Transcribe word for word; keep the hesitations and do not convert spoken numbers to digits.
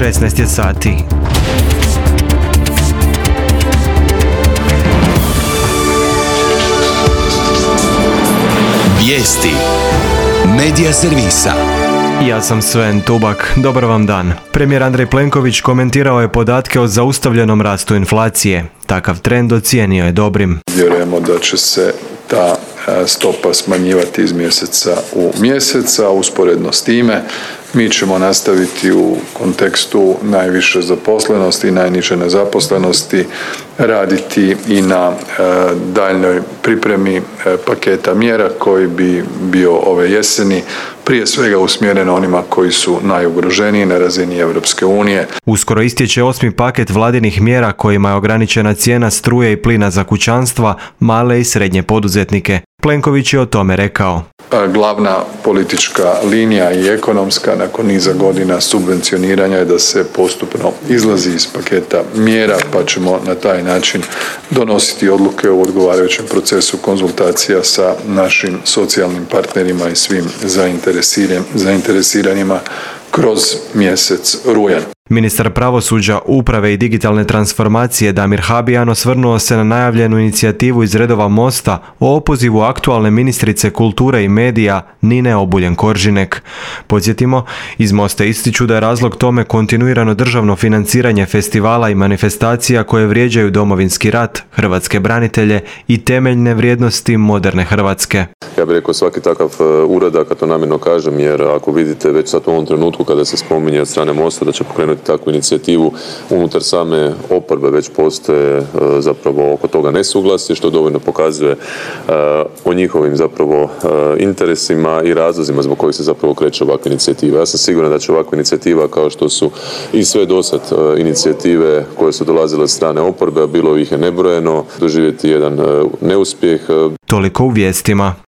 šesnaest je sati. Vijesti Medija servisa. Ja sam Sven Tubak, dobar vam dan. Premijer Andrej Plenković komentirao je podatke o zaustavljenom rastu inflacije. Takav trend ocijenio je dobrim. Vjerujemo da će se ta stopa smanjivati iz mjeseca u mjesec, a usporedno s time mi ćemo nastaviti u kontekstu najviše zaposlenosti i najniže nezaposlenosti raditi i na e, daljnjoj pripremi e, paketa mjera koji bi bio ove jeseni, prije svega usmjeren onima koji su najugroženiji na razini Europske unije. Uskoro istječe osmi paket vladinih mjera kojima je ograničena cijena struje i plina za kućanstva, male i srednje poduzetnike. Plenković je o tome rekao. Glavna politička linija i ekonomska nakon niza godina subvencioniranja je da se postupno izlazi iz paketa mjera, pa ćemo na taj način donositi odluke u odgovarajućem procesu konzultacija sa našim socijalnim partnerima i svim zainteresiranima kroz mjesec rujan. Ministar pravosuđa, uprave i digitalne transformacije Damir Habijan osvrnuo se na najavljenu inicijativu iz redova Mosta o opozivu aktualne ministrice kulture i medija Nine Obuljen-Koržinek. Podsjetimo, iz Mosta ističu da je razlog tome kontinuirano državno financiranje festivala i manifestacija koje vrijeđaju Domovinski rat, hrvatske branitelje i temeljne vrijednosti moderne Hrvatske. Ja bih rekao svaki takav uradak, a to namjerno kažem, jer ako vidite već sad u ovom trenutku kada se spominje od strane Mosta da će pokrenuti takvu inicijativu, unutar same oporbe već postoje zapravo oko toga nesuglasje, što dovoljno pokazuje o njihovim zapravo interesima i razlozima zbog kojih se zapravo kreće ovakva inicijativa. Ja sam siguran da će ovakva inicijativa, kao što su i sve dosad inicijative koje su dolazile od strane oporbe, a bilo ih je nebrojeno, doživjeti jedan neuspjeh. Toliko u vijestima.